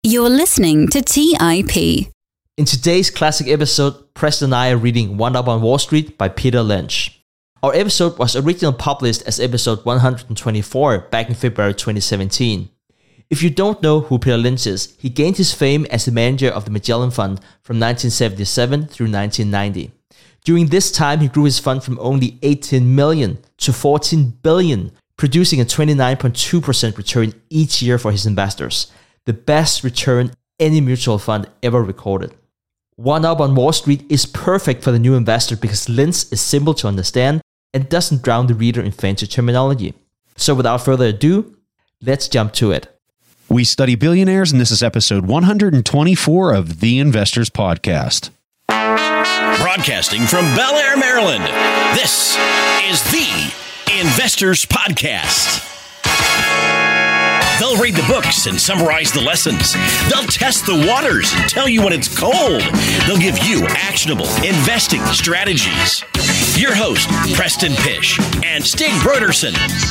You're listening to TIP. In today's classic episode, Preston and I are reading One Up on Wall Street by Peter Lynch. Our episode was originally published as episode 124 back in February 2017. If you don't know who Peter Lynch is, he gained his fame as the manager of the Magellan Fund from 1977 through 1990. During this time, he grew his fund from only 18 million to 14 billion, producing a 29.2% return each year for his investors, the best return any mutual fund ever recorded. One Up on Wall Street is perfect for the new investor because Lynch is simple to understand and doesn't drown the reader in fancy terminology. So without further ado, let's jump to it. We study billionaires, and this is episode 124 of The Investors Podcast. Broadcasting from Bel Air, Maryland, this is The Investors Podcast. They'll read the books and summarize the lessons. They'll test the waters and tell you when it's cold. They'll give you actionable investing strategies. Your host, Preston Pysh and Stig Brodersen.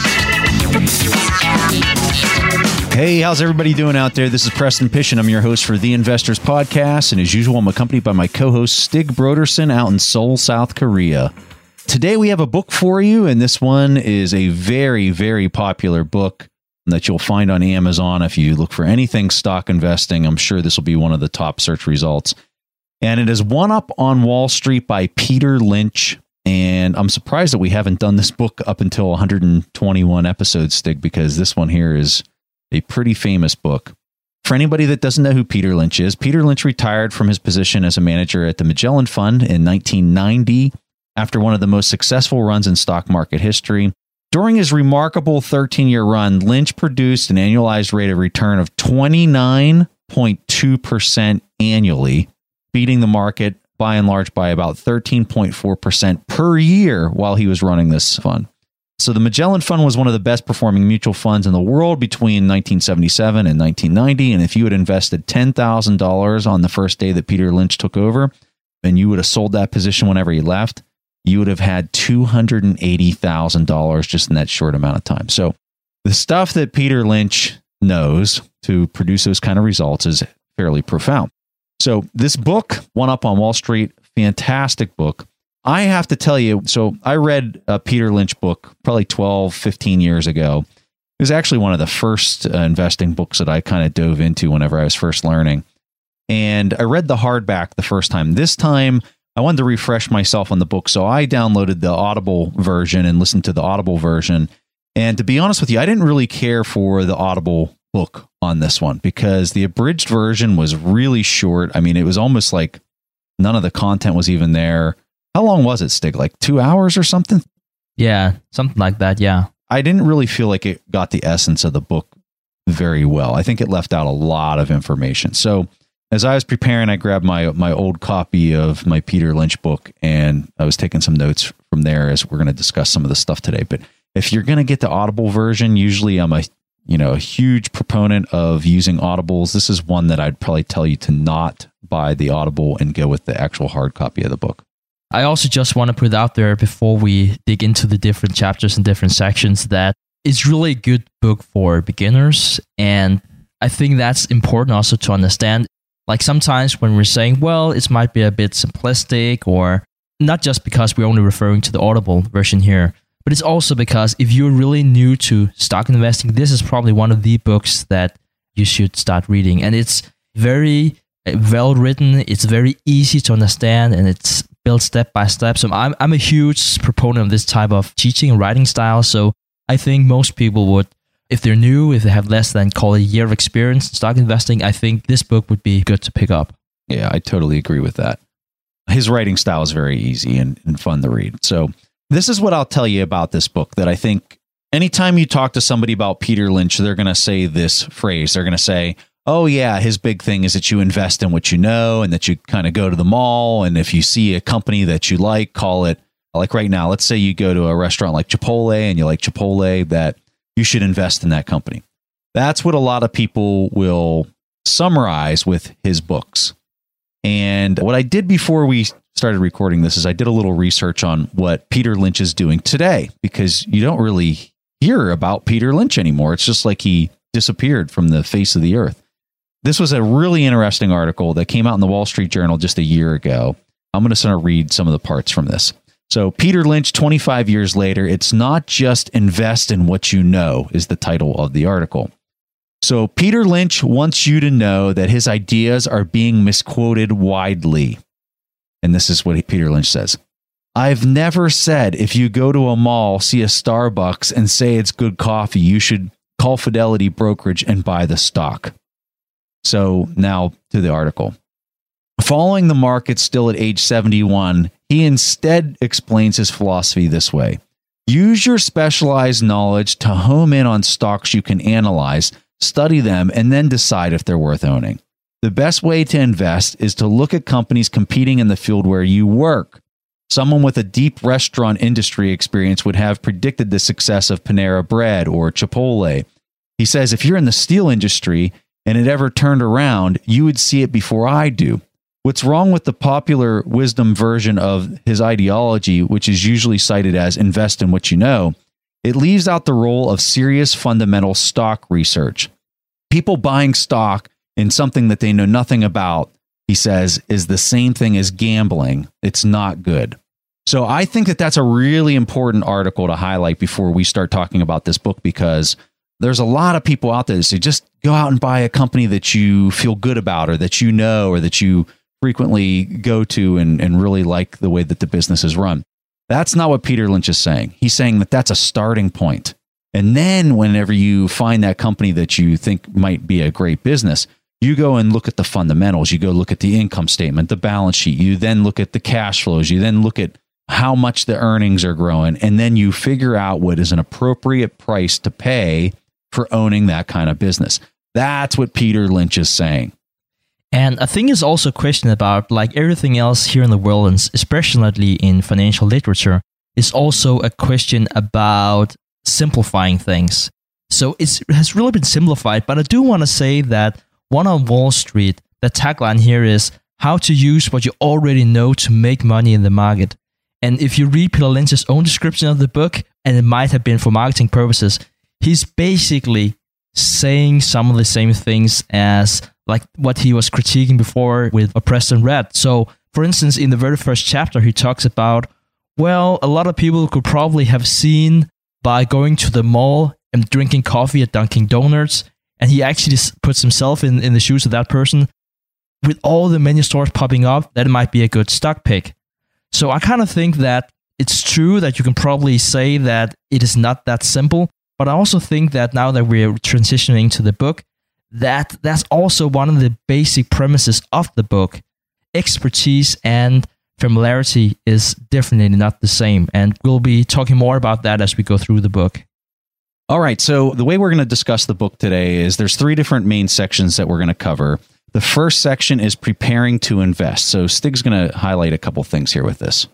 Hey, how's everybody doing out there? This is Preston Pysh, and I'm your host for The Investors Podcast. And as usual, I'm accompanied by my co-host, Stig Brodersen, out in Seoul, South Korea. Today, we have a book for you, and this one is a very, very popular book that you'll find on Amazon. If you look for anything stock investing, I'm sure this will be one of the top search results. And it is One Up on Wall Street by Peter Lynch. And I'm surprised that we haven't done this book up until 121 episodes, Stig, because this one here is a pretty famous book. For anybody that doesn't know who Peter Lynch is, Peter Lynch retired from his position as a manager at the Magellan Fund in 1990 after one of the most successful runs in stock market history. During his remarkable 13-year run, Lynch produced an annualized rate of return of 29.2% annually, beating the market by and large by about 13.4% per year while he was running this fund. So the Magellan Fund was one of the best performing mutual funds in the world between 1977 and 1990. And if you had invested $10,000 on the first day that Peter Lynch took over, and you would have sold that position whenever he left, you would have had $280,000 just in that short amount of time. So the stuff that Peter Lynch knows to produce those kind of results is fairly profound. So this book, One Up on Wall Street, fantastic book. I have to tell you, so I read a Peter Lynch book probably 12, 15 years ago. It was actually one of the first investing books that I kind of dove into whenever I was first learning. And I read the hardback the first time. This time, I wanted to refresh myself on the book, so I downloaded the Audible version and listened to the Audible version. And to be honest with you, I didn't really care for the Audible book on this one because the abridged version was really short. I mean, it was almost like none of the content was even there. How long was it, Stig? Like 2 hours or something? Yeah, something like that, yeah. I didn't really feel like it got the essence of the book very well. I think it left out a lot of information. So as I was preparing, I grabbed my old copy of my Peter Lynch book, and I was taking some notes from there as we're going to discuss some of the stuff today. But if you're going to get the Audible version, usually I'm a huge proponent of using Audibles. This is one that I'd probably tell you to not buy the Audible and go with the actual hard copy of the book. I also just want to put out there before we dig into the different chapters and different sections that it's really a good book for beginners. And I think that's important also to understand. Like sometimes when we're saying, well, it might be a bit simplistic, or not just because we're only referring to the Audible version here, but it's also because if you're really new to stock investing, this is probably one of the books that you should start reading. And it's very well written. It's very easy to understand, and it's built step by step. So I'm a huge proponent of this type of teaching and writing style. So I think most people would, if they're new, if they have less than call it a year of experience in stock investing, I think this book would be good to pick up. Yeah, I totally agree with that. His writing style is very easy and fun to read. So this is what I'll tell you about this book that I think anytime you talk to somebody about Peter Lynch, they're going to say this phrase. They're going to say, oh yeah, his big thing is that you invest in what you know and that you kind of go to the mall. And if you see a company that you like, call it, like right now, let's say you go to a restaurant like Chipotle and you like Chipotle, that you should invest in that company. That's what a lot of people will summarize with his books. And what I did before we started recording this is I did a little research on what Peter Lynch is doing today, because you don't really hear about Peter Lynch anymore. It's just like he disappeared from the face of the earth. This was a really interesting article that came out in the Wall Street Journal just a year ago. I'm going to sort of read some of the parts from this. So Peter Lynch, 25 years later, it's not just invest in what you know is the title of the article. So Peter Lynch wants you to know that his ideas are being misquoted widely. And this is what Peter Lynch says. I've never said if you go to a mall, see a Starbucks and say it's good coffee, you should call Fidelity Brokerage and buy the stock. So now to the article. Following the market still at age 71, he instead explains his philosophy this way. Use your specialized knowledge to home in on stocks you can analyze, study them, and then decide if they're worth owning. The best way to invest is to look at companies competing in the field where you work. Someone with a deep restaurant industry experience would have predicted the success of Panera Bread or Chipotle. He says, if you're in the steel industry and it ever turned around, you would see it before I do. What's wrong with the popular wisdom version of his ideology, which is usually cited as invest in what you know, it leaves out the role of serious fundamental stock research. People buying stock in something that they know nothing about, he says, is the same thing as gambling. It's not good. So I think that that's a really important article to highlight before we start talking about this book, because there's a lot of people out there that say, just go out and buy a company that you feel good about or that you know or that you frequently go to and really like the way that the business is run. That's not what Peter Lynch is saying. He's saying that that's a starting point. And then whenever you find that company that you think might be a great business, you go and look at the fundamentals. You go look at the income statement, the balance sheet. You then look at the cash flows. You then look at how much the earnings are growing. And then you figure out what is an appropriate price to pay for owning that kind of business. That's what Peter Lynch is saying. And I think it's also a question about, like everything else here in the world, and especially in financial literature, is also a question about simplifying things. So it has really been simplified, but I do want to say that one on Wall Street, the tagline here is how to use what you already know to make money in the market. And if you read Peter Lynch's own description of the book, and it might have been for marketing purposes, he's basically saying some of the same things as like what he was critiquing before with Oppressed and Read. So, for instance, in the very first chapter, he talks about, well, a lot of people could probably have seen by going to the mall and drinking coffee at Dunkin' Donuts, and he actually puts himself in the shoes of that person. With all the many stores popping up, that might be a good stock pick. So I kind of think that it's true that you can probably say that it is not that simple, but I also think that now that we're transitioning to the book, that's also one of the basic premises of the book. Expertise and familiarity is definitely not the same, and we'll be talking more about that as we go through the book. All right, so the way we're going to discuss the book today is there's three different main sections that we're going to cover. The first section is preparing to invest. So Stig's going to highlight a couple things here with this.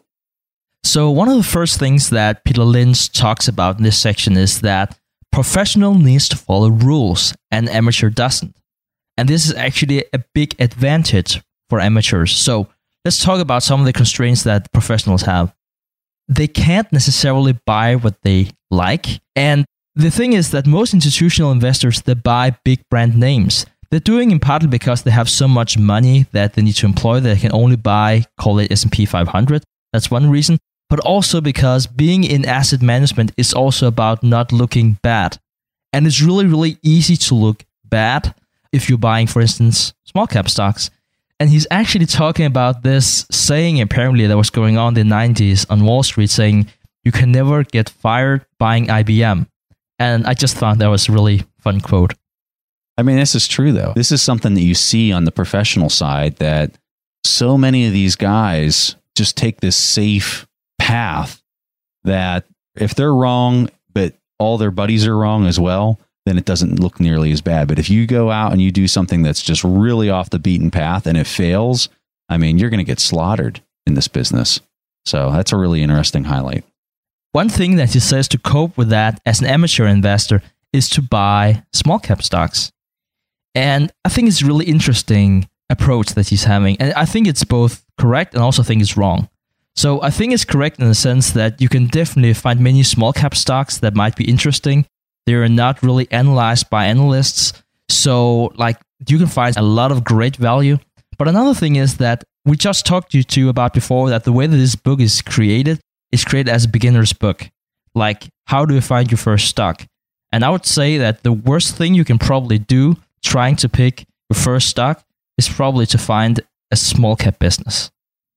So one of the first things that Peter Lynch talks about in this section is that professional needs to follow rules and amateur doesn't. And this is actually a big advantage for amateurs. So let's talk about some of the constraints that professionals have. They can't necessarily buy what they like. And the thing is that most institutional investors, they buy big brand names. They're doing it partly because they have so much money that they need to employ that they can only buy, call it S&P 500. That's one reason. But also because being in asset management is also about not looking bad. And it's really, really easy to look bad if you're buying, for instance, small cap stocks. And he's actually talking about this saying apparently that was going on in the 90s on Wall Street, saying you can never get fired buying IBM. And I just thought that was a really fun quote. I mean, this is true, though. This is something that you see on the professional side, that so many of these guys just take this safe path that if they're wrong, but all their buddies are wrong as well, then it doesn't look nearly as bad. But if you go out and you do something that's just really off the beaten path and it fails, I mean, you're going to get slaughtered in this business. So that's a really interesting highlight. One thing that he says to cope with that as an amateur investor is to buy small cap stocks. And I think it's a really interesting approach that he's having. And I think it's both correct and also think it's wrong. So I think it's correct in the sense that you can definitely find many small cap stocks that might be interesting. They are not really analyzed by analysts. So like you can find a lot of great value. But another thing is that we just talked to you about before that the way that this book is created as a beginner's book. Like, how do you find your first stock? And I would say that the worst thing you can probably do trying to pick your first stock is probably to find a small cap business.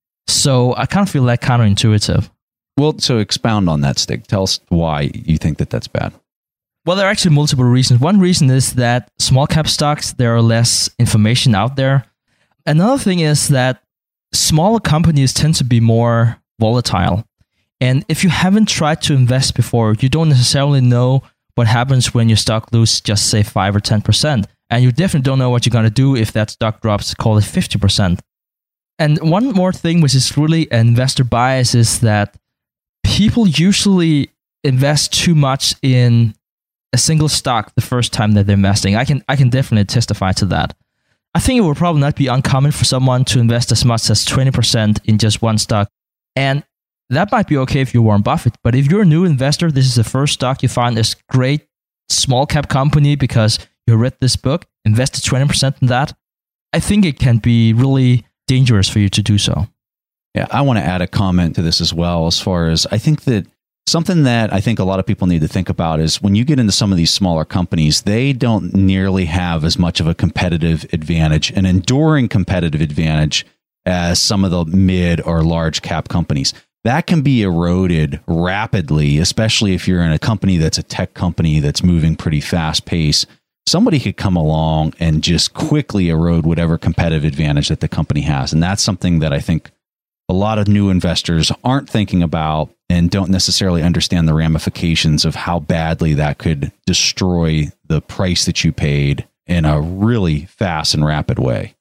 So I kind of feel like counterintuitive. Well, so expound on that, Stig. Tell us why you think that that's bad. Well, there are actually multiple reasons. One reason is that small cap stocks, there are less information out there. Another thing is that smaller companies tend to be more volatile. And if you haven't tried to invest before, you don't necessarily know what happens when your stock loses just say 5 or 10%. And you definitely don't know what you're going to do if that stock drops, call it 50%. And one more thing, which is really an investor bias, is that people usually invest too much in a single stock the first time that they're investing. I can definitely testify to that. I think it would probably not be uncommon for someone to invest as much as 20% in just one stock. And that might be okay if you're Warren Buffett. But if you're a new investor, this is the first stock you find this great small cap company because you read this book, invested 20% in that. I think it can be really dangerous for you to do so. Yeah, I want to add a comment to this as well, as far as I think that something that I think a lot of people need to think about is when you get into some of these smaller companies, they don't nearly have as much of a competitive advantage, an enduring competitive advantage as some of the mid or large cap companies. That can be eroded rapidly, especially if you're in a company that's a tech company that's moving pretty fast pace. Somebody could come along and just quickly erode whatever competitive advantage that the company has. And that's something that I think a lot of new investors aren't thinking about and don't necessarily understand the ramifications of how badly that could destroy the price that you paid in a really fast and rapid way.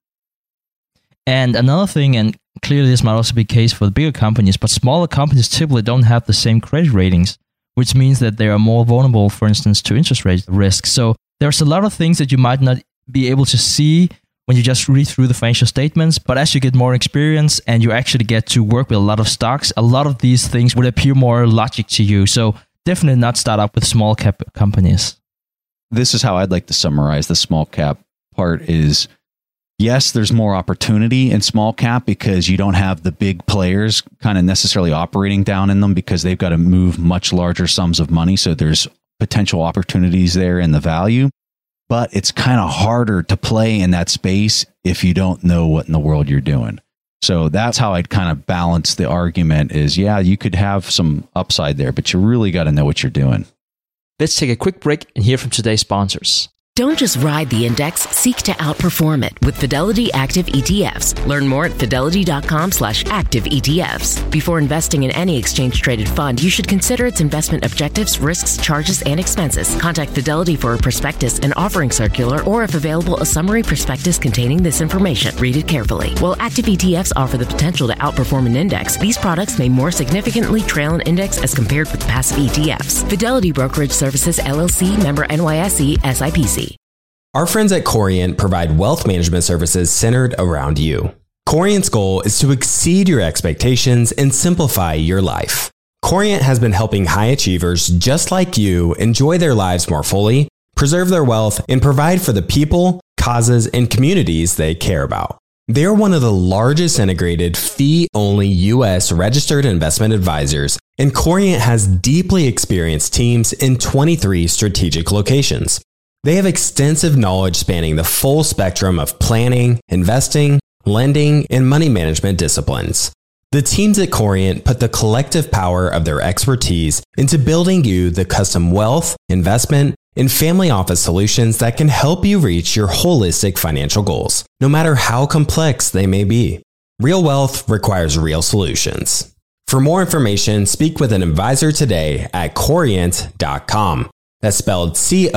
And another thing, and clearly this might also be the case for the bigger companies, but smaller companies typically don't have the same credit ratings, which means that they are more vulnerable, for instance, to interest rate risk. So there's a lot of things that you might not be able to see when you just read through the financial statements, but as you get more experience and you actually get to work with a lot of stocks, a lot of these things would appear more logic to you. So definitely not start up with small cap companies. This is how I'd like to summarize the small cap part is, yes, there's more opportunity in small cap because you don't have the big players kind of necessarily operating down in them because they've got to move much larger sums of money. So there's potential opportunities there in the value. But it's kind of harder to play in that space if you don't know what in the world you're doing. So that's how I'd kind of balance the argument is, yeah, you could have some upside there, but you really got to know what you're doing. Let's take a quick break and hear from today's sponsors. Don't just ride the index, seek to outperform it with Fidelity Active ETFs. Learn more at fidelity.com/active ETFs. Before investing in any exchange-traded fund, you should consider its investment objectives, risks, charges, and expenses. Contact Fidelity for a prospectus, an offering circular, or if available, a summary prospectus containing this information. Read it carefully. While active ETFs offer the potential to outperform an index, these products may more significantly trail an index as compared with passive ETFs. Fidelity Brokerage Services, LLC, member NYSE, SIPC. Our friends at Corient provide wealth management services centered around you. Corient's goal is to exceed your expectations and simplify your life. Corient has been helping high achievers just like you enjoy their lives more fully, preserve their wealth, and provide for the people, causes, and communities they care about. They're one of the largest integrated fee-only U.S. registered investment advisors, and Corient has deeply experienced teams in 23 strategic locations. They have extensive knowledge spanning the full spectrum of planning, investing, lending, and money management disciplines. The teams at Corient put the collective power of their expertise into building you the custom wealth, investment, and family office solutions that can help you reach your holistic financial goals, no matter how complex they may be. Real wealth requires real solutions. For more information, speak with an advisor today at Corient.com. That's spelled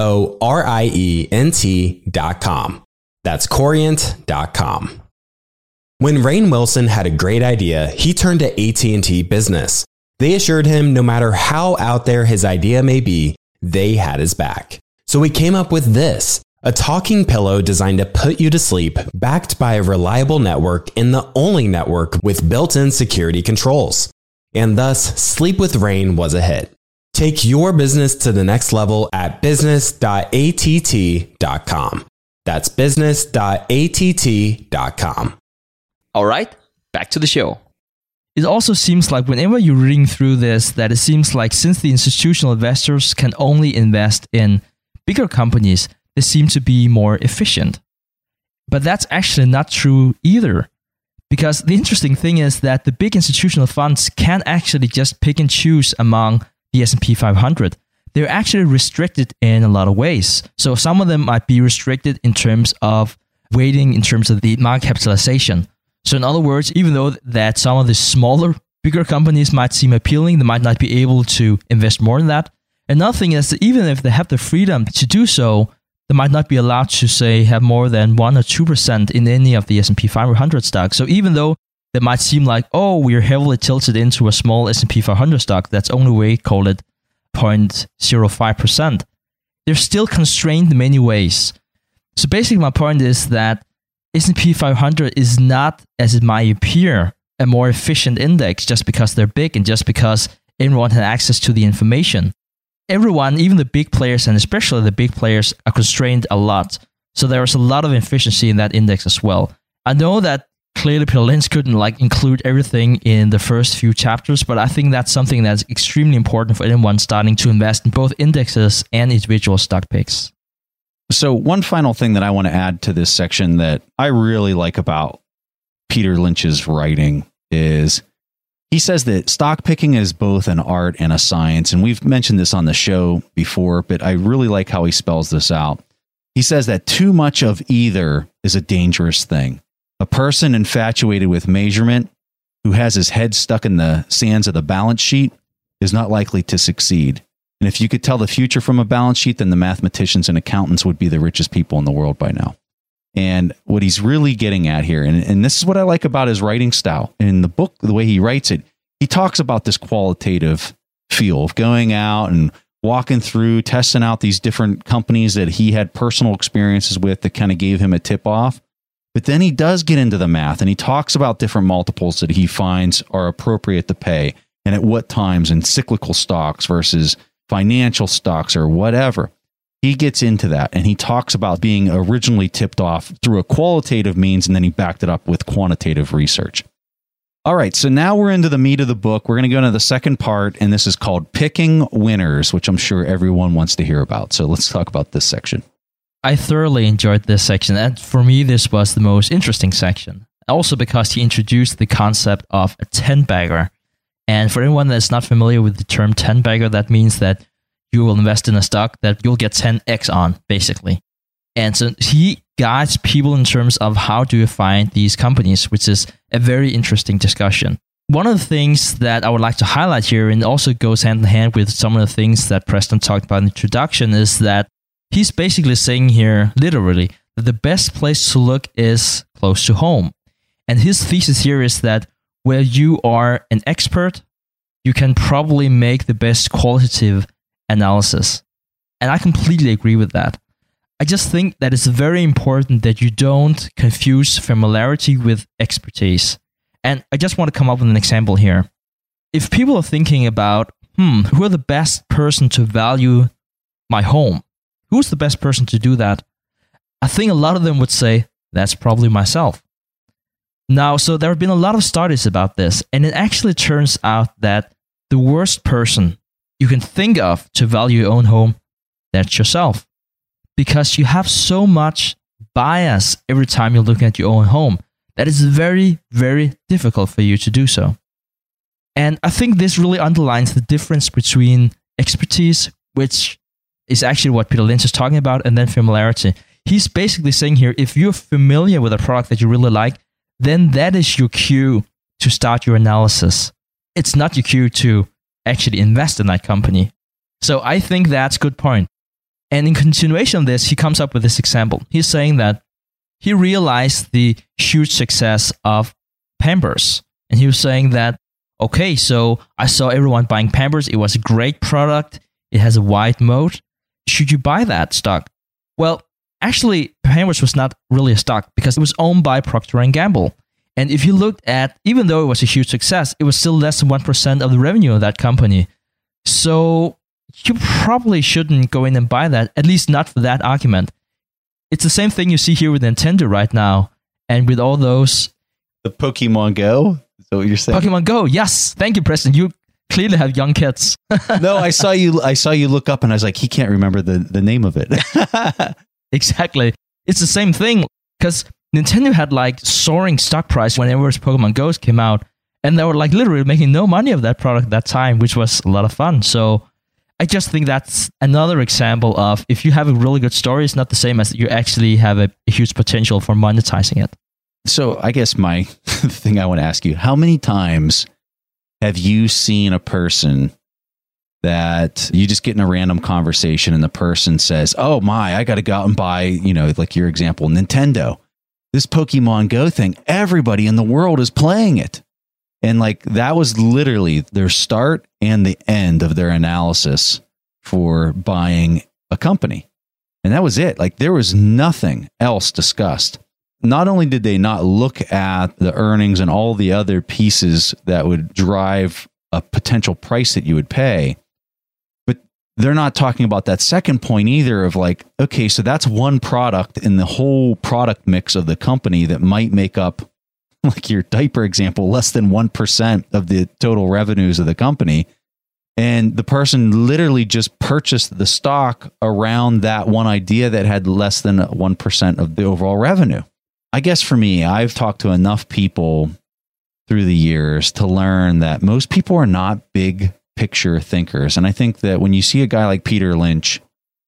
Corient.com. That's Corient.com. When Rainn Wilson had a great idea, he turned to AT&T Business. They assured him no matter how out there his idea may be, they had his back. So he came up with this, a talking pillow designed to put you to sleep, backed by a reliable network and the only network with built-in security controls. And thus, Sleep with Rainn was a hit. Take your business to the next level at business.att.com. That's business.att.com. All right, back to the show. It also seems like whenever you're reading through this, that it seems like since the institutional investors can only invest in bigger companies, they seem to be more efficient. But that's actually not true either. Because the interesting thing is that the big institutional funds can actually just pick and choose among the S&P 500. They're actually restricted in a lot of ways. So some of them might be restricted in terms of weighting, in terms of the market capitalization. So in other words, even though that some of the smaller, bigger companies might seem appealing, they might not be able to invest more than that. Another thing is that even if they have the freedom to do so, they might not be allowed to, say, have more than 1 or 2% in any of the S&P 500 stocks. So even though they might seem like, oh, we're heavily tilted into a small S&P 500 stock, that's only way, call it 0.05%, they're still constrained in many ways. So basically my point is that S&P 500 is not, as it might appear, a more efficient index just because they're big and just because everyone has access to the information. Everyone, even the big players, and especially the big players, are constrained a lot. So there's a lot of efficiency in that index as well. I know that clearly Peter Lynch couldn't include everything in the first few chapters, but I think that's something that's extremely important for anyone starting to invest in both indexes and individual stock picks. So one final thing that I want to add to this section that I really like about Peter Lynch's writing is he says that stock picking is both an art and a science. And we've mentioned this on the show before, but I really like how he spells this out. He says that too much of either is a dangerous thing. A person infatuated with measurement who has his head stuck in the sands of the balance sheet is not likely to succeed. And if you could tell the future from a balance sheet, then the mathematicians and accountants would be the richest people in the world by now. And what he's really getting at here, and this is what I like about his writing style. In the book, the way he writes it, he talks about this qualitative feel of going out and walking through, testing out these different companies that he had personal experiences with that kind of gave him a tip off. But then he does get into the math and he talks about different multiples that he finds are appropriate to pay and at what times in cyclical stocks versus financial stocks or whatever. He gets into that and he talks about being originally tipped off through a qualitative means and then he backed it up with quantitative research. All right, so now we're into the meat of the book. We're going to go into the second part, and this is called Picking Winners, which I'm sure everyone wants to hear about. So let's talk about this section. I thoroughly enjoyed this section, and for me, this was the most interesting section. Also because he introduced the concept of a 10-bagger. And for anyone that's not familiar with the term 10-bagger, that means that you will invest in a stock that you'll get 10x on, basically. And so he guides people in terms of how do you find these companies, which is a very interesting discussion. One of the things that I would like to highlight here, and also goes hand in hand with some of the things that Preston talked about in the introduction, is that he's basically saying here, literally, that the best place to look is close to home. And his thesis here is that where you are an expert, you can probably make the best qualitative analysis. And I completely agree with that. I just think that it's very important that you don't confuse familiarity with expertise. And I just want to come up with an example here. If people are thinking about, who are the best person to value my home? Who's the best person to do that? I think a lot of them would say, that's probably myself. Now, so there have been a lot of studies about this, and it actually turns out that the worst person you can think of to value your own home, that's yourself. Because you have so much bias every time you're looking at your own home that it's very, very difficult for you to do so. And I think this really underlines the difference between expertise, which is actually what Peter Lynch is talking about, and then familiarity. He's basically saying here, if you're familiar with a product that you really like, then that is your cue to start your analysis. It's not your cue to actually invest in that company. So I think that's a good point. And in continuation of this, he comes up with this example. He's saying that he realized the huge success of Pampers. And he was saying that, okay, so I saw everyone buying Pampers. It was a great product. It has a wide moat. Should you buy that stock? Well, actually, Pampers was not really a stock because it was owned by Procter & Gamble. And if you looked at, even though it was a huge success, it was still less than 1% of the revenue of that company. So you probably shouldn't go in and buy that, at least not for that argument. it's the same thing you see here with Nintendo right now. And with all those... The Pokemon Go? Is that what you're saying? Pokemon Go, yes. Thank you, Preston. You clearly have young kids. No, I saw you look up and I was like, he can't remember the name of it. Exactly. It's the same thing because Nintendo had like soaring stock price whenever Pokemon Go came out. And they were like literally making no money of that product at that time, which was a lot of fun. So I just think that's another example of if you have a really good story, it's not the same as you actually have a huge potential for monetizing it. So I guess my thing I want to ask you, how many times have you seen a person that you just get in a random conversation and the person says, oh my, I got to go out and buy, like your example, Nintendo, this Pokemon Go thing, everybody in the world is playing it. And like that was literally their start and the end of their analysis for buying a company. And that was it. Like there was nothing else discussed. Not only did they not look at the earnings and all the other pieces that would drive a potential price that you would pay, but they're not talking about that second point either of like, okay, so that's one product in the whole product mix of the company that might make up, like your diaper example, less than 1% of the total revenues of the company. And the person literally just purchased the stock around that one idea that had less than 1% of the overall revenue. I guess for me, I've talked to enough people through the years to learn that most people are not big picture thinkers. And I think that when you see a guy like Peter Lynch,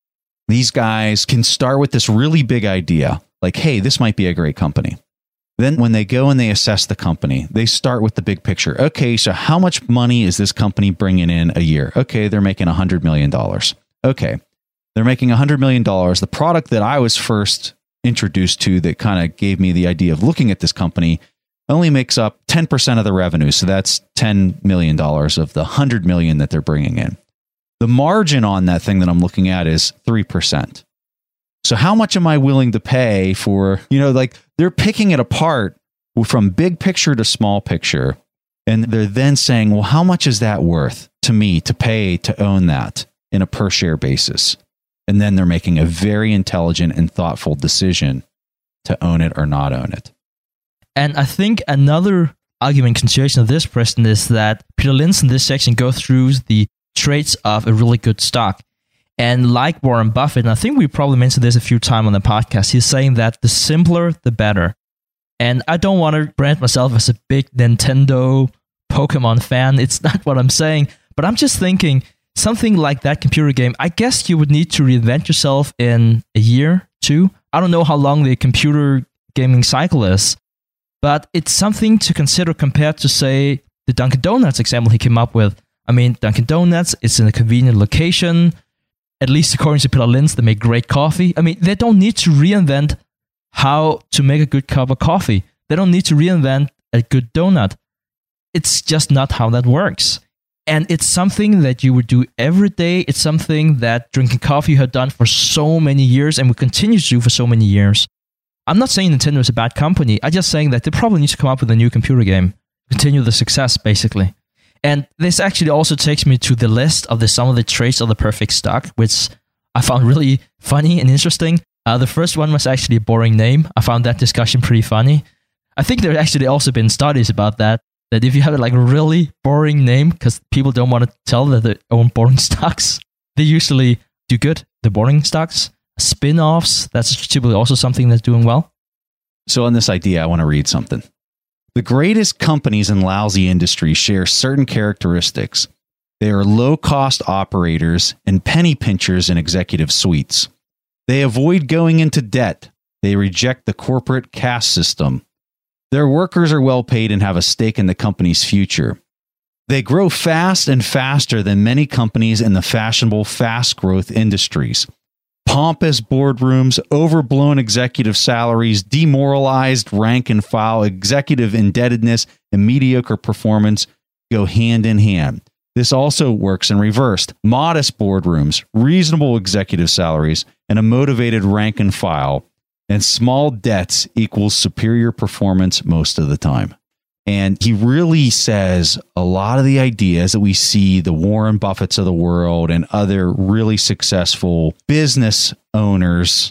these guys can start with this really big idea, like, hey, this might be a great company. Then when they go and they assess the company, they start with the big picture. Okay, so how much money is this company bringing in a year? Okay, they're making $100 million. Okay, they're making $100 million. The product that I was first introduced to that kind of gave me the idea of looking at this company only makes up 10% of the revenue. So that's $10 million of the $100 million that they're bringing in. The margin on that thing that I'm looking at is 3%. So how much am I willing to pay for, like they're picking it apart from big picture to small picture. And they're then saying, well, how much is that worth to me to pay to own that in a per share basis? And then they're making a very intelligent and thoughtful decision to own it or not own it. And I think another argument consideration of this, Preston, is that Peter Lynch in this section go through the traits of a really good stock. And like Warren Buffett, and I think we probably mentioned this a few times on the podcast, he's saying that the simpler, the better. And I don't want to brand myself as a big Nintendo Pokemon fan. It's not what I'm saying. But I'm just thinking, something like that computer game, I guess you would need to reinvent yourself in a year, 2. I don't know how long the computer gaming cycle is, but it's something to consider compared to, say, the Dunkin' Donuts example he came up with. I mean, Dunkin' Donuts, it's in a convenient location. At least according to Peter Lynch, they make great coffee. I mean, they don't need to reinvent how to make a good cup of coffee. They don't need to reinvent a good donut. It's just not how that works. And it's something that you would do every day. It's something that drinking coffee you have done for so many years and will continue to do for so many years. I'm not saying Nintendo is a bad company. I'm just saying that they probably need to come up with a new computer game. Continue the success, basically. And this actually also takes me to the list of some of the traits of the perfect stock, which I found really funny and interesting. The first one was actually a boring name. I found that discussion pretty funny. I think there actually also been studies about that if you have a really boring name, because people don't want to tell that they own boring stocks, they usually do good. The boring stocks, spin-offs, that's typically also something that's doing well. So on this idea, I want to read something. The greatest companies in lousy industries share certain characteristics. They are low-cost operators and penny pinchers in executive suites. They avoid going into debt. They reject the corporate caste system. Their workers are well paid and have a stake in the company's future. They grow fast and faster than many companies in the fashionable fast growth industries. Pompous boardrooms, overblown executive salaries, demoralized rank and file, executive indebtedness, and mediocre performance go hand in hand. This also works in reverse. Modest boardrooms, reasonable executive salaries, and a motivated rank and file, and small debts equals superior performance most of the time. And he really says a lot of the ideas that we see the Warren Buffetts of the world and other really successful business owners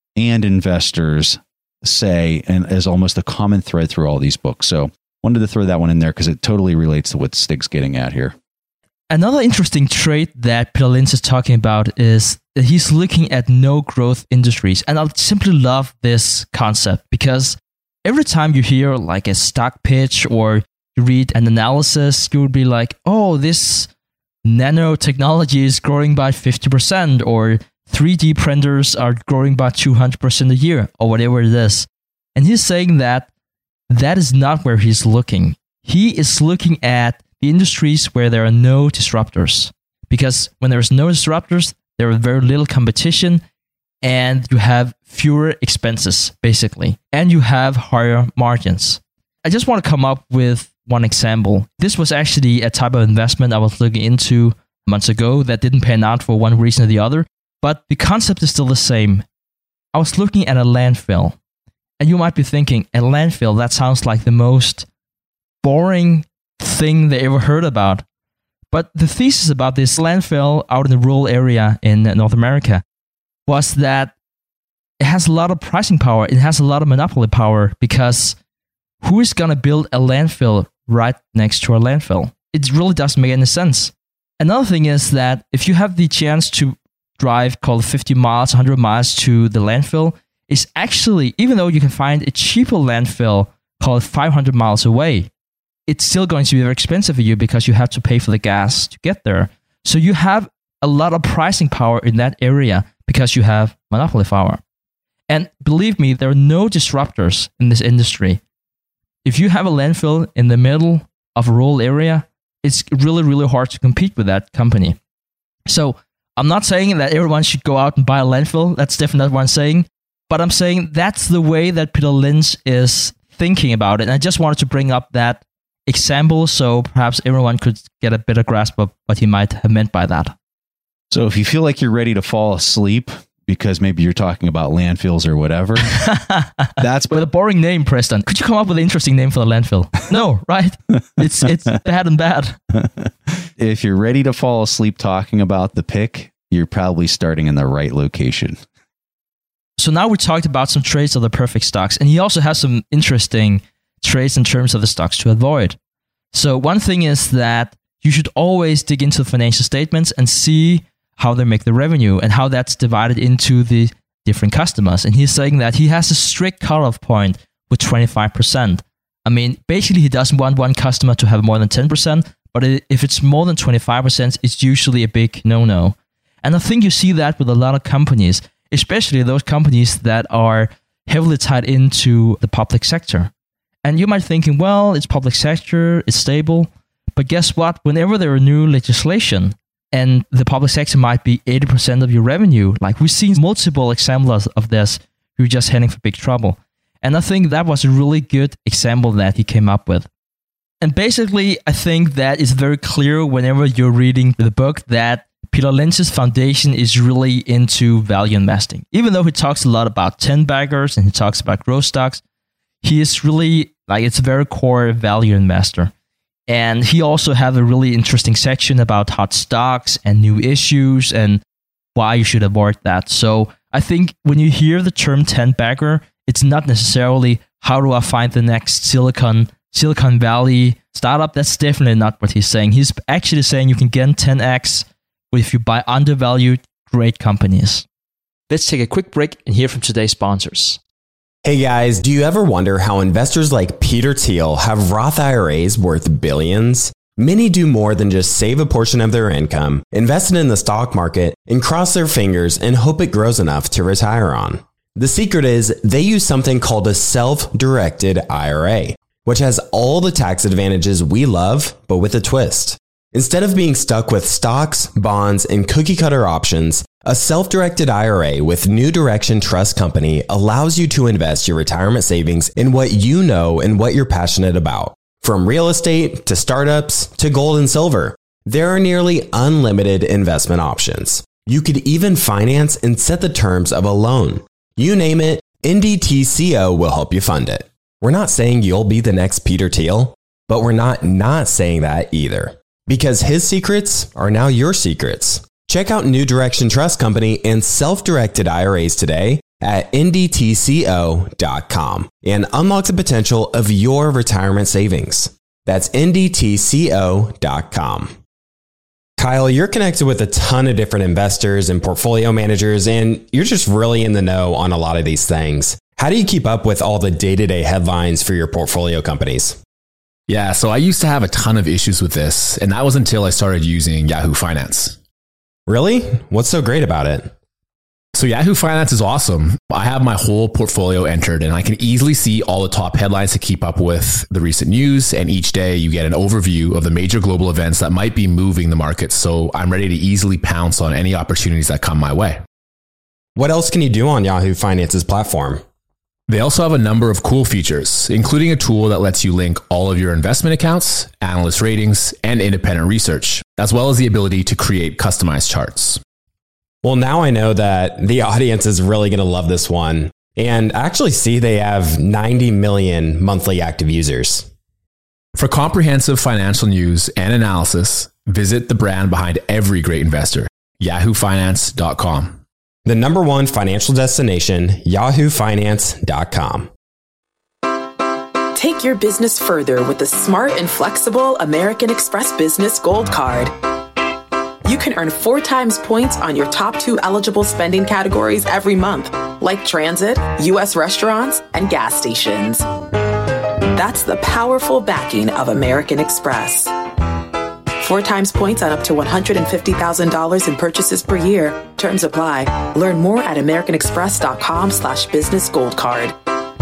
and investors say, and as almost a common thread through all these books. So wanted to throw that one in there because it totally relates to what Stig's getting at here. Another interesting trait that Peter Lynch is talking about is that he's looking at no growth industries. And I simply love this concept because every time you hear like a stock pitch or you read an analysis, you would be like, oh, this nanotechnology is growing by 50%, or 3D printers are growing by 200% a year, or whatever it is. And he's saying that that is not where he's looking. He is looking at the industries where there are no disruptors. Because when there's no disruptors, there is very little competition, and you have fewer expenses, basically, and you have higher margins. I just want to come up with one example. This was actually a type of investment I was looking into months ago that didn't pan out for one reason or the other, but the concept is still the same. I was looking at a landfill, and you might be thinking, a landfill, that sounds like the most boring thing they ever heard about. But the thesis about this landfill out in the rural area in North America was that it has a lot of pricing power. It has a lot of monopoly power because who is going to build a landfill right next to a landfill? It really doesn't make any sense. Another thing is that if you have the chance to drive, call it 50 miles, 100 miles to the landfill, it's actually, even though you can find a cheaper landfill, call it 500 miles away, it's still going to be very expensive for you because you have to pay for the gas to get there. So you have a lot of pricing power in that area because you have monopoly power. And believe me, there are no disruptors in this industry. If you have a landfill in the middle of a rural area, it's really, really hard to compete with that company. So I'm not saying that everyone should go out and buy a landfill. That's definitely not what I'm saying. But I'm saying that's the way that Peter Lynch is thinking about it. And I just wanted to bring up that example so perhaps everyone could get a better grasp of what he might have meant by that. So if you feel like you're ready to fall asleep because maybe you're talking about landfills or whatever, that's with a boring name, Preston. Could you come up with an interesting name for the landfill? No, right? It's bad and bad. If you're ready to fall asleep talking about the pick, you're probably starting in the right location. So now we talked about some traits of the perfect stocks, and he also has some interesting traits in terms of the stocks to avoid. So one thing is that you should always dig into the financial statements and see how they make the revenue and how that's divided into the different customers. And he's saying that he has a strict cutoff point with 25%. I mean, basically he doesn't want one customer to have more than 10%, but if it's more than 25%, it's usually a big no-no. And I think you see that with a lot of companies, especially those companies that are heavily tied into the public sector. And you might be thinking, well, it's public sector, it's stable. But guess what? Whenever there are new legislation and the public sector might be 80% of your revenue, like we've seen multiple examples of this, you're just heading for big trouble. And I think that was a really good example that he came up with. And basically, I think that it's very clear whenever you're reading the book that Peter Lynch's foundation is really into value investing. Even though he talks a lot about 10 baggers and he talks about growth stocks, he is really, like, it's a very core value investor. And he also has a really interesting section about hot stocks and new issues and why you should avoid that. So I think when you hear the term 10 bagger, it's not necessarily how do I find the next Silicon Valley startup. That's definitely not what he's saying. He's actually saying you can get 10x if you buy undervalued great companies. Let's take a quick break and hear from today's sponsors. Hey guys, do you ever wonder how investors like Peter Thiel have Roth IRAs worth billions? Many do more than just save a portion of their income, invest it in the stock market, and cross their fingers and hope it grows enough to retire on. The secret is they use something called a self-directed IRA, which has all the tax advantages we love, but with a twist. Instead of being stuck with stocks, bonds, and cookie-cutter options, a self-directed IRA with New Direction Trust Company allows you to invest your retirement savings in what you know and what you're passionate about. From real estate to startups to gold and silver, there are nearly unlimited investment options. You could even finance and set the terms of a loan. You name it, NDTCO will help you fund it. We're not saying you'll be the next Peter Thiel, but we're not saying that either. Because his secrets are now your secrets. Check out New Direction Trust Company and self-directed IRAs today at ndtco.com and unlock the potential of your retirement savings. That's ndtco.com. Kyle, you're connected with a ton of different investors and portfolio managers, and you're just really in the know on a lot of these things. How do you keep up with all the day-to-day headlines for your portfolio companies? Yeah, so I used to have a ton of issues with this, and that was until I started using Yahoo Finance. Really? What's so great about it? So Yahoo Finance is awesome. I have my whole portfolio entered and I can easily see all the top headlines to keep up with the recent news. And each day you get an overview of the major global events that might be moving the market. So I'm ready to easily pounce on any opportunities that come my way. What else can you do on Yahoo Finance's platform? They also have a number of cool features, including a tool that lets you link all of your investment accounts, analyst ratings, and independent research, as well as the ability to create customized charts. Well, now I know that the audience is really going to love this one. And actually see they have 90 million monthly active users. For comprehensive financial news and analysis, visit the brand behind every great investor, yahoofinance.com. The number one financial destination, yahoofinance.com. Take your business further with the smart and flexible American Express Business Gold Card. You can earn 4 times points on your top 2 eligible spending categories every month, like transit, U.S. restaurants, and gas stations. That's the powerful backing of American Express. 4 times points on up to $150,000 in purchases per year. Terms apply. Learn more at americanexpress.com/business gold card.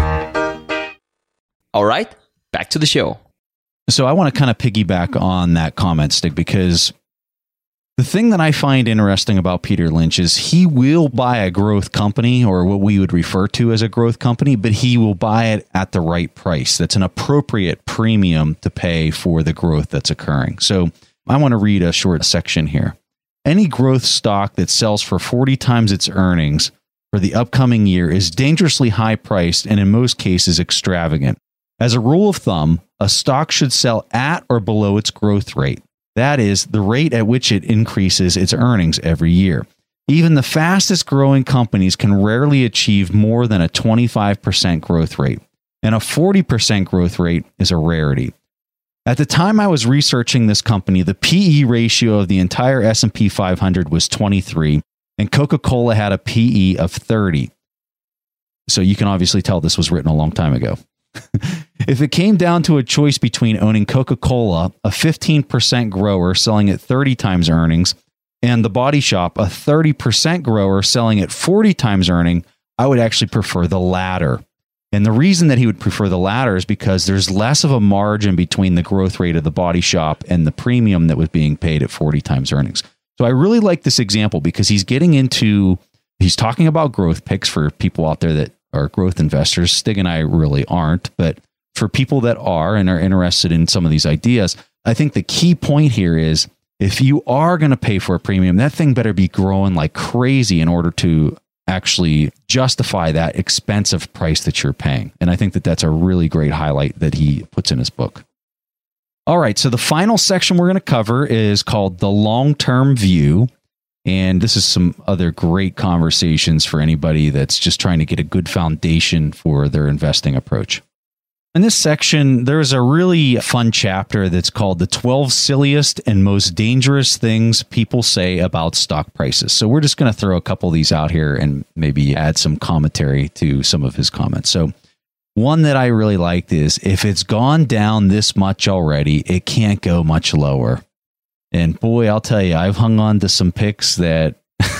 All right, back to the show. So I want to kind of piggyback on that comment, Stig, because the thing that I find interesting about Peter Lynch is he will buy a growth company, or what we would refer to as a growth company, but he will buy it at the right price. That's an appropriate premium to pay for the growth that's occurring. So I want to read a short section here. Any growth stock that sells for 40 times its earnings for the upcoming year is dangerously high priced and in most cases extravagant. As a rule of thumb, a stock should sell at or below its growth rate. That is, the rate at which it increases its earnings every year. Even the fastest growing companies can rarely achieve more than a 25% growth rate, and a 40% growth rate is a rarity. At the time I was researching this company, the PE ratio of the entire S&P 500 was 23, and Coca-Cola had a PE of 30. So you can obviously tell this was written a long time ago. If it came down to a choice between owning Coca-Cola, a 15% grower selling at 30 times earnings, and The Body Shop, a 30% grower selling at 40 times earning, I would actually prefer the latter. And the reason that he would prefer the latter is because there's less of a margin between the growth rate of The Body Shop and the premium that was being paid at 40 times earnings. So I really like this example because he's talking about growth picks for people out there that are growth investors. Stig and I really aren't, but for people that are and are interested in some of these ideas, I think the key point here is if you are going to pay for a premium, that thing better be growing like crazy in order to actually justify that expensive price that you're paying. And I think that that's a really great highlight that he puts in his book. All right, so the final section we're going to cover is called the long-term view. And this is some other great conversations for anybody that's just trying to get a good foundation for their investing approach. In this section, there's a really fun chapter that's called The 12 Silliest and Most Dangerous Things People Say About Stock Prices. So we're just going to throw a couple of these out here and maybe add some commentary to some of his comments. So one that I really liked is, if it's gone down this much already, it can't go much lower. And boy, I'll tell you, I've hung on to some picks that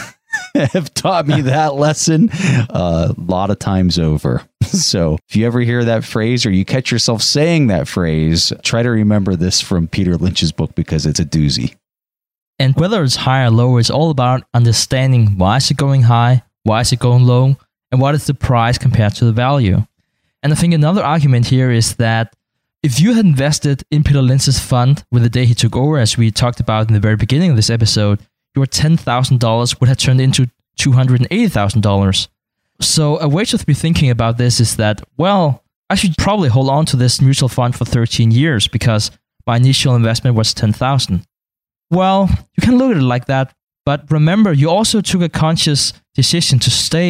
have taught me that lesson a lot of times over. So if you ever hear that phrase or you catch yourself saying that phrase, try to remember this from Peter Lynch's book because it's a doozy. And whether it's high or low, it's all about understanding why is it going high, why is it going low, and what is the price compared to the value. And I think another argument here is that if you had invested in Peter Lynch's fund with the day he took over, as we talked about in the very beginning of this episode, your $10,000 would have turned into $280,000. So a way to be thinking about this is that, well, I should probably hold on to this mutual fund for 13 years because my initial investment was $10,000. Well, you can look at it like that, but remember, you also took a conscious decision to stay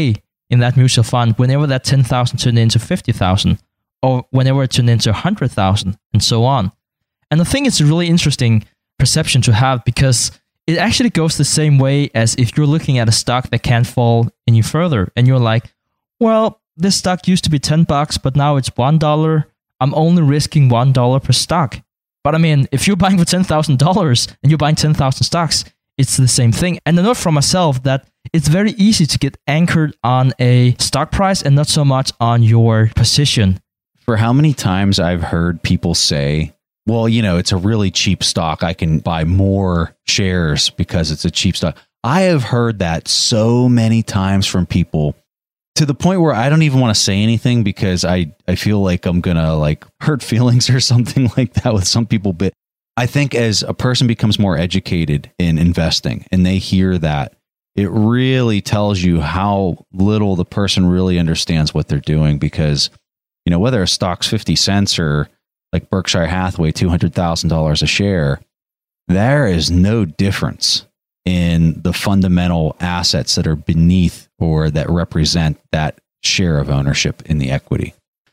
in that mutual fund whenever that 10,000 turned into 50,000, or whenever it turned into 100,000, and so on. And I think it's a really interesting perception to have, because it actually goes the same way as if you're looking at a stock that can't fall any further, and you're like, well, this stock used to be $10, but now it's $1. I'm only risking $1 per stock. But I mean, if you're buying for $10,000 and you're buying 10,000 stocks, it's the same thing. And I know from myself that it's very easy to get anchored on a stock price and not so much on your position. For how many times I've heard people say, well, it's a really cheap stock. I can buy more shares because it's a cheap stock. I have heard that so many times from people, to the point where I don't even want to say anything because I feel like I'm going to hurt feelings or something like that with some people. But I think as a person becomes more educated in investing and they hear that, it really tells you how little the person really understands what they're doing, because, whether a stock's 50 cents or like Berkshire Hathaway, $200,000 a share, there is no difference in the fundamental assets that are beneath or that represent that share of ownership in the equity.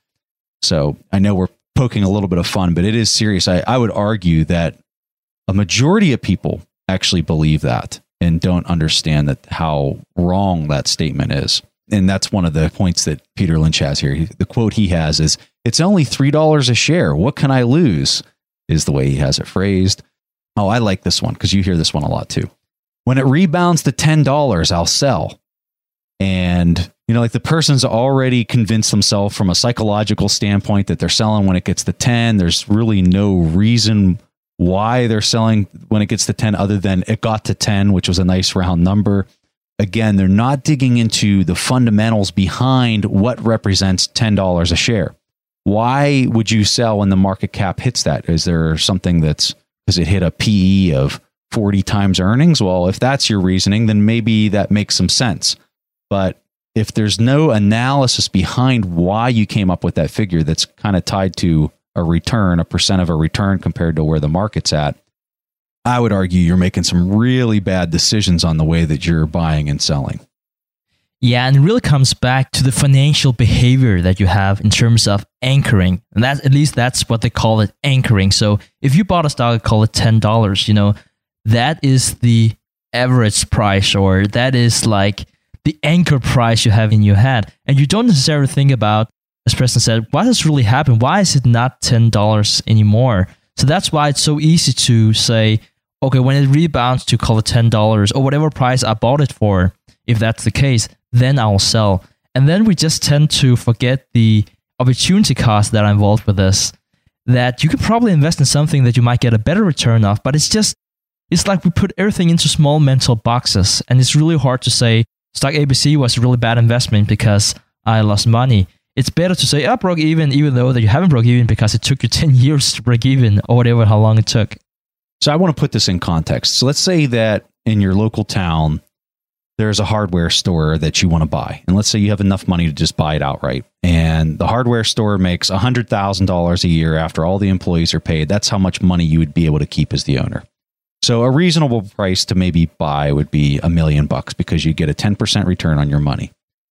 So I know we're poking a little bit of fun, but it is serious. I would argue that a majority of people actually believe that and don't understand that how wrong that statement is. And that's one of the points that Peter Lynch has here. The quote he has is, "It's only $3 a share. What can I lose?" is the way he has it phrased. Oh, I like this one because you hear this one a lot too. "When it rebounds to $10, I'll sell." And, the person's already convinced themselves from a psychological standpoint that they're selling when it gets to 10. There's really no reason why they're selling when it gets to 10 other than it got to 10, which was a nice round number. Again, they're not digging into the fundamentals behind what represents $10 a share. Why would you sell when the market cap hits that? Is there something does it hit a PE of 40 times earnings? Well, if that's your reasoning, then maybe that makes some sense. But if there's no analysis behind why you came up with that figure that's kind of tied to a return, a percent of a return compared to where the market's at, I would argue you're making some really bad decisions on the way that you're buying and selling. Yeah, and it really comes back to the financial behavior that you have in terms of anchoring. And at least that's what they call it, anchoring. So if you bought a stock, call it $10, that is the average price, or that is like the anchor price you have in your head. And you don't necessarily think about, as Preston said, what has really happened? Why is it not $10 anymore? So that's why it's so easy to say, okay, when it rebounds to call it $10 or whatever price I bought it for, if that's the case, then I'll sell. And then we just tend to forget the opportunity cost that are involved with this, that you could probably invest in something that you might get a better return of, but it's like we put everything into small mental boxes, and it's really hard to say stock ABC was a really bad investment because I lost money. It's better to say I broke even though that you haven't broke even because it took you 10 years to break even, or whatever, how long it took. So I want to put this in context. So let's say that in your local town, there's a hardware store that you want to buy. And let's say you have enough money to just buy it outright. And the hardware store makes $100,000 a year after all the employees are paid. That's how much money you would be able to keep as the owner. So a reasonable price to maybe buy would be $1 million because you get a 10% return on your money.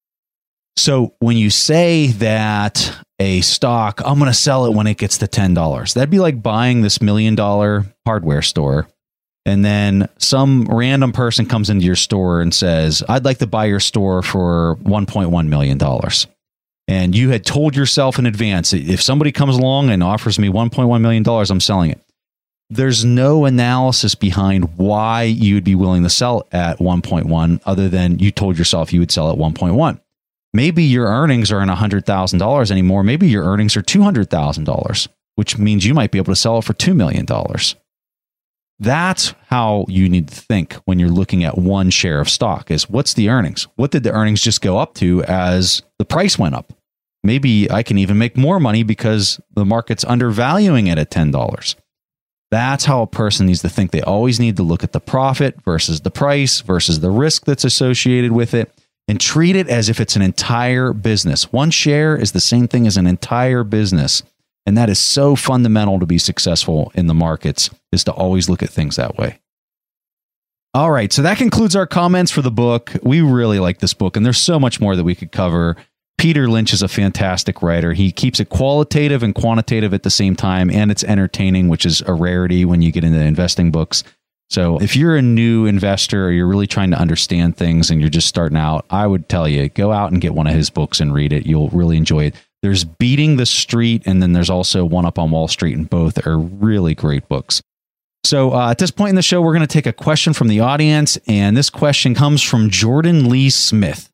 So when you say that a stock, I'm going to sell it when it gets to $10, that'd be like buying this $1 million hardware store. And then some random person comes into your store and says, I'd like to buy your store for $1.1 million. And you had told yourself in advance, if somebody comes along and offers me $1.1 million, I'm selling it. There's no analysis behind why you'd be willing to sell at 1.1 other than you told yourself you would sell at 1.1. Maybe your earnings aren't $100,000 anymore. Maybe your earnings are $200,000, which means you might be able to sell it for $2 million. That's how you need to think when you're looking at one share of stock is what's the earnings? What did the earnings just go up to as the price went up? Maybe I can even make more money because the market's undervaluing it at $10. That's how a person needs to think. They always need to look at the profit versus the price versus the risk that's associated with it and treat it as if it's an entire business. One share is the same thing as an entire business. And that is so fundamental to be successful in the markets, is to always look at things that way. All right, so that concludes our comments for the book. We really like this book, and there's so much more that we could cover. Peter Lynch is a fantastic writer. He keeps it qualitative and quantitative at the same time, and it's entertaining, which is a rarity when you get into investing books. So if you're a new investor or you're really trying to understand things and you're just starting out, I would tell you, go out and get one of his books and read it. You'll really enjoy it. There's Beating the Street, and then there's also One Up on Wall Street, and both are really great books. So at this point in the show, we're going to take a question from the audience, and this question comes from Jordan Lee Smith.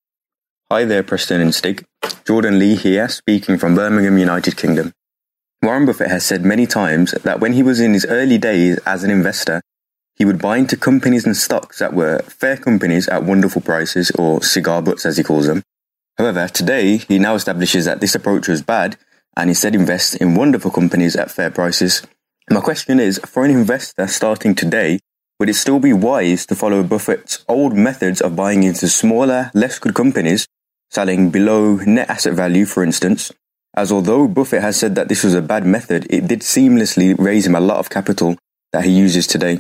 Hi there, Preston and Stig. Jordan Lee here, speaking from Birmingham, United Kingdom. Warren Buffett has said many times that when he was in his early days as an investor, he would buy into companies and stocks that were fair companies at wonderful prices, or cigar butts as he calls them. However, today he now establishes that this approach was bad and instead invests in wonderful companies at fair prices. My question is, for an investor starting today, would it still be wise to follow Buffett's old methods of buying into smaller, less good companies, selling below net asset value, for instance? As although Buffett has said that this was a bad method, it did seamlessly raise him a lot of capital that he uses today.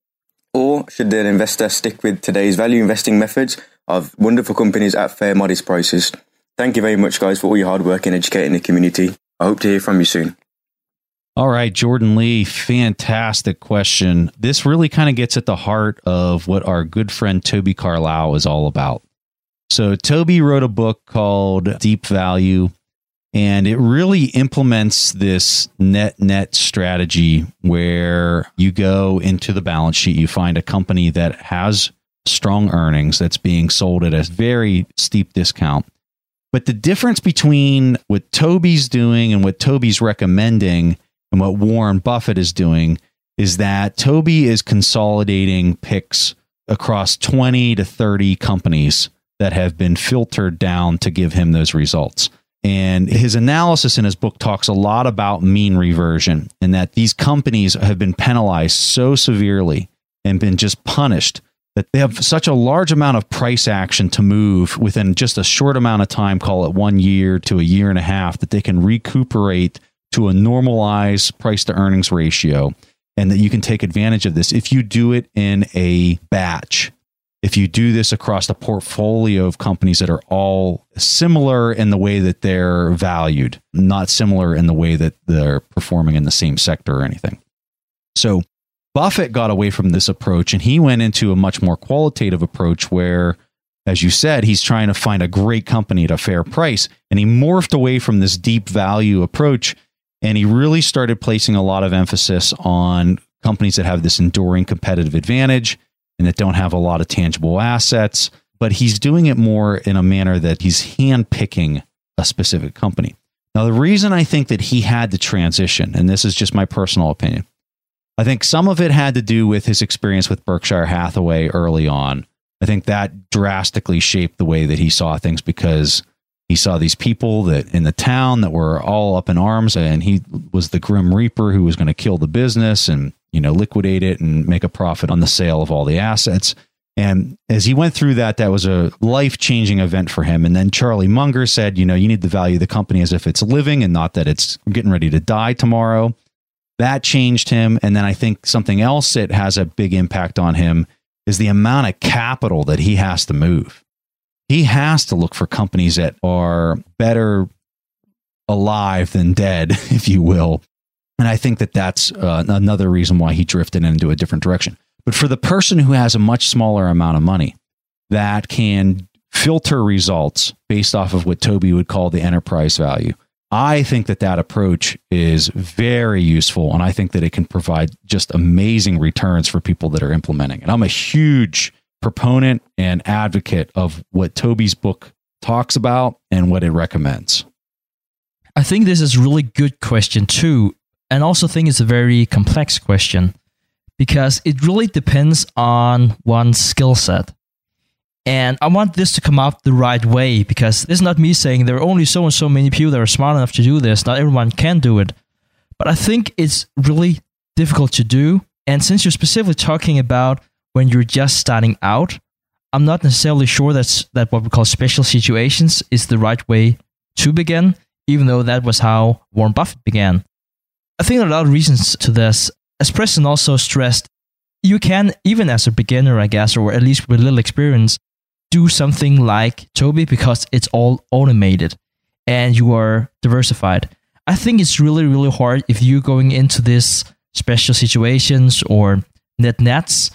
Or should an investor stick with today's value investing methods of wonderful companies at fair, modest prices? Thank you very much, guys, for all your hard work in educating the community. I hope to hear from you soon. All right, Jordan Lee, fantastic question. This really kind of gets at the heart of what our good friend Toby Carlisle is all about. So Toby wrote a book called Deep Value, and it really implements this net strategy where you go into the balance sheet, you find a company that has strong earnings that's being sold at a very steep discount. But the difference between what Toby's doing and what Toby's recommending and what Warren Buffett is doing is that Toby is consolidating picks across 20 to 30 companies that have been filtered down to give him those results. And his analysis in his book talks a lot about mean reversion, and that these companies have been penalized so severely and been just punished that they have such a large amount of price action to move within just a short amount of time, call it 1 year to a year and a half, that they can recuperate to a normalized price to earnings ratio, and that you can take advantage of this if you do it in a batch. If you do this across a portfolio of companies that are all similar in the way that they're valued, not similar in the way that they're performing in the same sector or anything. So Buffett got away from this approach and he went into a much more qualitative approach where, as you said, he's trying to find a great company at a fair price. And he morphed away from this deep value approach, and he really started placing a lot of emphasis on companies that have this enduring competitive advantage and that don't have a lot of tangible assets. But he's doing it more in a manner that he's handpicking a specific company. Now, the reason I think that he had to transition, and this is just my personal opinion, I think some of it had to do with his experience with Berkshire Hathaway early on. I think that drastically shaped the way that he saw things, because he saw these people that in the town that were all up in arms, and he was the Grim Reaper who was going to kill the business and, liquidate it and make a profit on the sale of all the assets. And as he went through that, that was a life-changing event for him. And then Charlie Munger said, you need to value the company as if it's living and not that it's getting ready to die tomorrow. That changed him. And then I think something else that has a big impact on him is the amount of capital that he has to move. He has to look for companies that are better alive than dead, if you will. And I think that that's another reason why he drifted into a different direction. But for the person who has a much smaller amount of money that can filter results based off of what Toby would call the enterprise value, I think that that approach is very useful. And I think that it can provide just amazing returns for people that are implementing it. I'm a huge proponent and advocate of what Toby's book talks about and what it recommends. I think this is a really good question too. And also think it's a very complex question, because it really depends on one's skill set. And I want this to come out the right way, because this is not me saying there are only so and so many people that are smart enough to do this. Not everyone can do it. But I think it's really difficult to do. And since you're specifically talking about when you're just starting out, I'm not necessarily sure that what we call special situations is the right way to begin, even though that was how Warren Buffett began. I think there are a lot of reasons to this. As Preston also stressed, you can, even as a beginner, I guess, or at least with little experience, do something like Toby because it's all automated and you are diversified. I think it's really, really hard if you're going into this special situations or nets,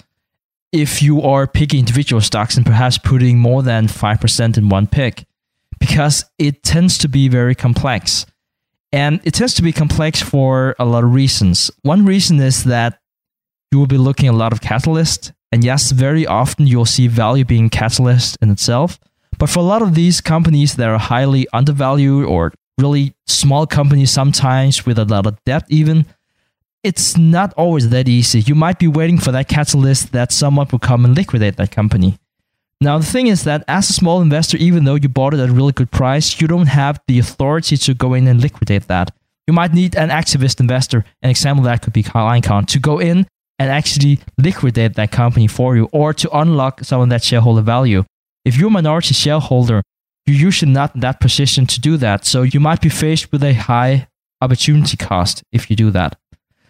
if you are picking individual stocks and perhaps putting more than 5% in one pick, because it tends to be very complex. And it tends to be complex for a lot of reasons. One reason is that you will be looking at a lot of catalysts. And yes, very often you'll see value being catalyst in itself. But for a lot of these companies that are highly undervalued or really small companies sometimes with a lot of debt even, it's not always that easy. You might be waiting for that catalyst that someone will come and liquidate that company. Now, the thing is that as a small investor, even though you bought it at a really good price, you don't have the authority to go in and liquidate that. You might need an activist investor. An example of that could be Lincoln, to go in and actually liquidate that company for you or to unlock some of that shareholder value. If you're a minority shareholder, you're usually not in that position to do that. So you might be faced with a high opportunity cost if you do that.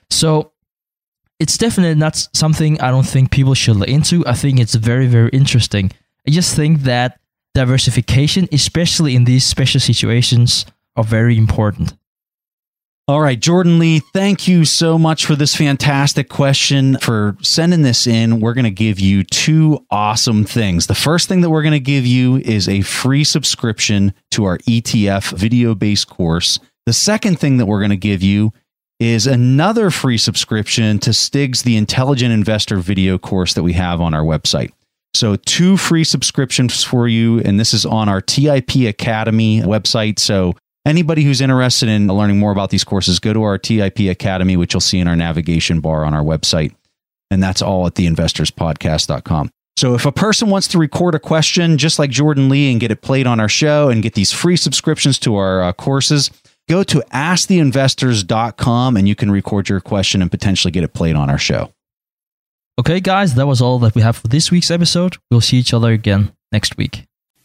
So it's definitely not something I don't think people should look into. I think it's very, very interesting. I just think that diversification, especially in these special situations, are very important. All right, Jordan Lee, thank you so much for this fantastic question, for sending this in. We're going to give you two awesome things. The first thing that we're going to give you is a free subscription to our ETF video-based course. The second thing that we're going to give you is another free subscription to Stig's The Intelligent Investor video course that we have on our website. So 2 free subscriptions for you, and this is on our TIP Academy website. So anybody who's interested in learning more about these courses, go to our TIP Academy, which you'll see in our navigation bar on our website. And that's all at theinvestorspodcast.com. So if a person wants to record a question just like Jordan Lee and get it played on our show and get these free subscriptions to our courses, go to asktheinvestors.com and you can record your question and potentially get it played on our show. Okay, guys, that was all that we have for this week's episode. We'll see each other again next week.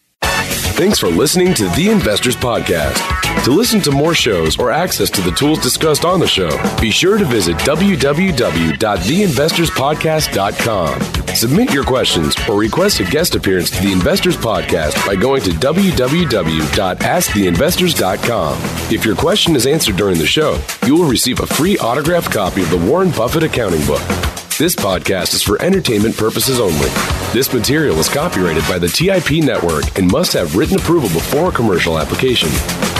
Thanks for listening to The Investors Podcast. To listen to more shows or access to the tools discussed on the show, be sure to visit www.theinvestorspodcast.com. Submit your questions or request a guest appearance to The Investors Podcast by going to www.asktheinvestors.com. If your question is answered during the show, you will receive a free autographed copy of the Warren Buffett Accounting Book. This podcast is for entertainment purposes only. This material is copyrighted by the TIP Network and must have written approval before commercial application.